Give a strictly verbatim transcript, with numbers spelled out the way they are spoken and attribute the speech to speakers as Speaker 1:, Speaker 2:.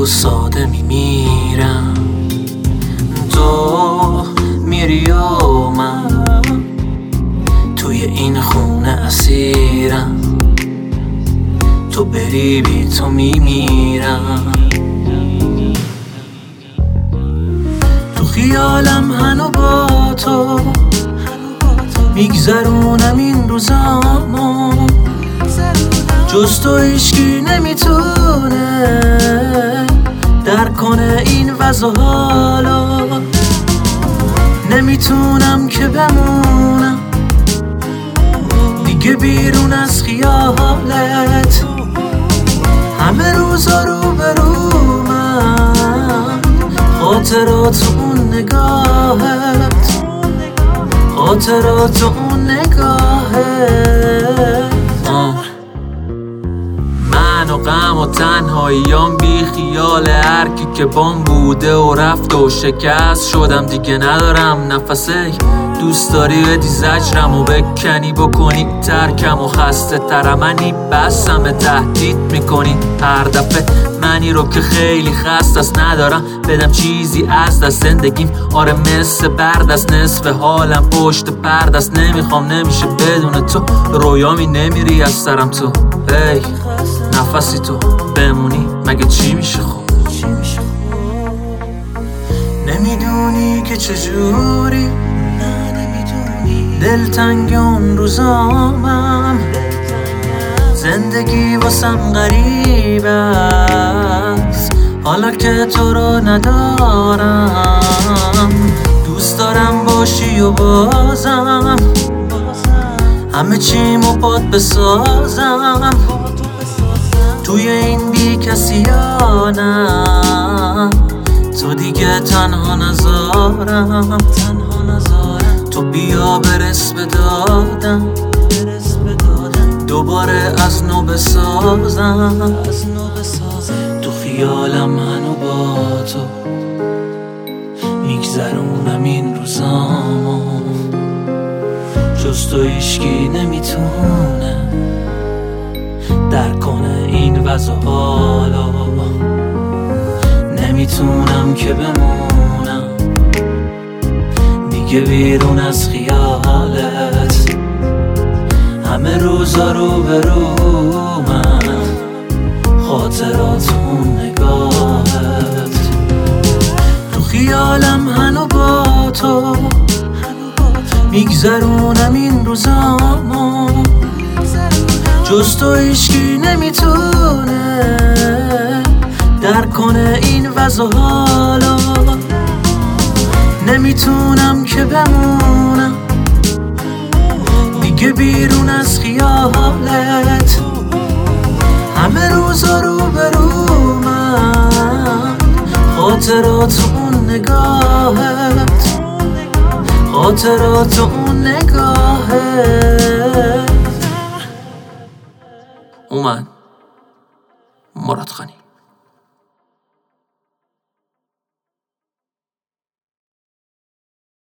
Speaker 1: و ساده میمیرم، تو میری و من توی این خونه اسیرم، تو بری بی تو میمیرم. تو خیالم هنو با تو میگذرونم این روزامو، جز تو هیچکی نمیتونه در کنه این وضع و حالا. نمیتونم که بمونم دیگه بیرون از خیالت، همه روزا رو برو من، خاطرات اون نگاهت، خاطرات اون نگاهت. من و غم و تنهاییام بی خیال هرکی که بام بوده و رفت و شکست شدم، دیگه ندارم نفسه. دوست داری بدی زجرم و بکنی بکنی ترکم و خسته ترمنی بسم تهدید میکنی هر دفعه منی رو که خیلی خسته است، ندارم بدم چیزی از دست زندگیم. آره مثل بردست نصف حالم پشت پردست، نمیخوام نمیشه بدون تو، رویامی نمیری از سرم تو. ای نفسی تو بمونی مگه چی میشه خوب؟ نمیدونی که چجوری دلتنگ اون روزامم، زندگی واسم غریب است حالا که تو رو ندارم. دوست دارم باشی و بازم همه چیمو پات بسازم، توی این بی کسیانم تو دیگه تنها نذارم. تو بیا برس به دادم، دوباره از نو بسازم. تو خیالم منو با تو میگذرونم این روزامو، جز تو هیچکی نمیتونه در کنه این وضع حالا. نمیتونم که بمونم دیگه بیرون از خیالت، همه روزا رو برو من، خاطرات اون نگاهت. تو خیالم هنو با تو میگذرونم این روزامو، جز تو هیچکی نمیتونه در کنه این وضع حالا. نمیتونم که بمونم دیگه بیرون از خیالت، همه روزا رو برو من، خاطرات اون نگاهت، خاطرات اون نگاهت. اومد مراد خانی.